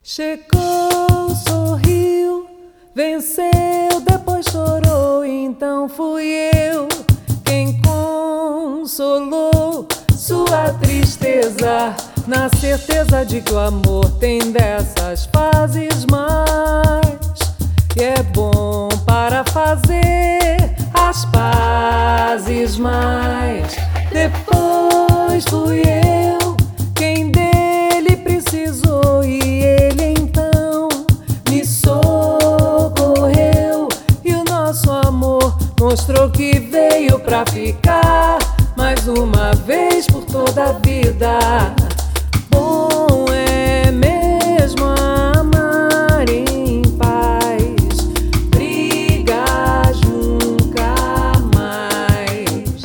Chegou, sorriu, venceu, depois chorou. Então fui eu quem consolou sua tristeza, na certeza de que o amor tem dessas fases mais, e é bom para fazer as pazes mais. Depois fui eu quem dele precisou, e ele então me socorreu, e o nosso amor mostrou que veio pra ficar, mais uma vez por toda a vida. Bom é mesmo amar em paz, brigar nunca mais.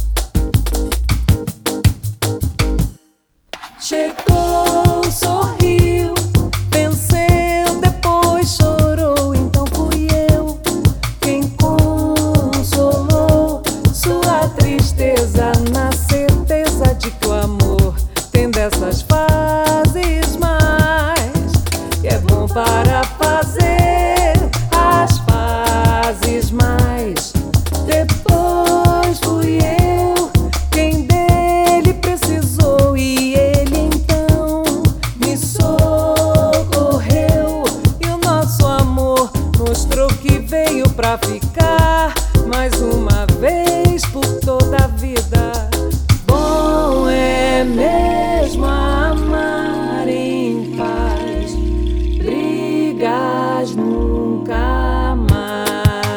Chegou, sorriu, venceu, depois chorou. Então fui eu quem consolou sua tristeza, na certeza de que o amor tem dessas fases mais, e é bom para fazer as pazes mais. Depois fui eu quem dele precisou, e ele então me socorreu, e o nosso amor mostrou que veio pra ficar, mais uma vez por toda a vida. Bom é mesmo amar em paz, brigas nunca mais.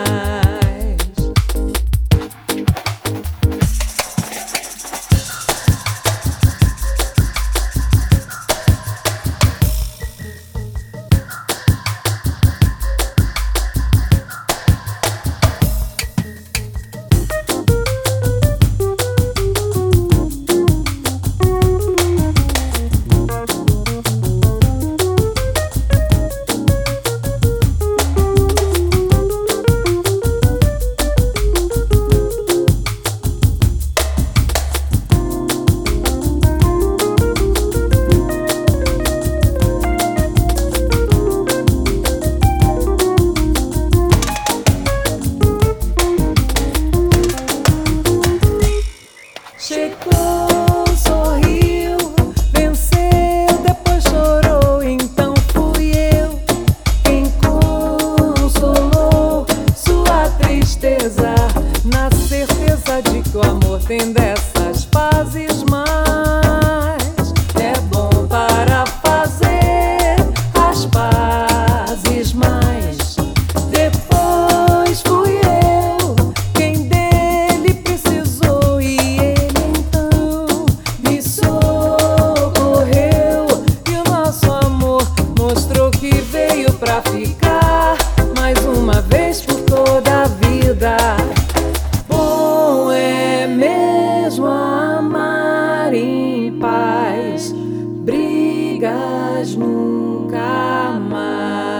Chegou, sorriu, venceu, depois chorou. Então fui eu quem consolou sua tristeza, na certeza de que o amor tem dessas fases mais, é bom para fazer as pazes mais. Depois fui eu quem dele precisou, e ele então me socorreu, e o nosso amor mostrou que veio pra ficar, mais uma vez por toda a vida. Bom é mesmo amar em paz, brigas nunca mais.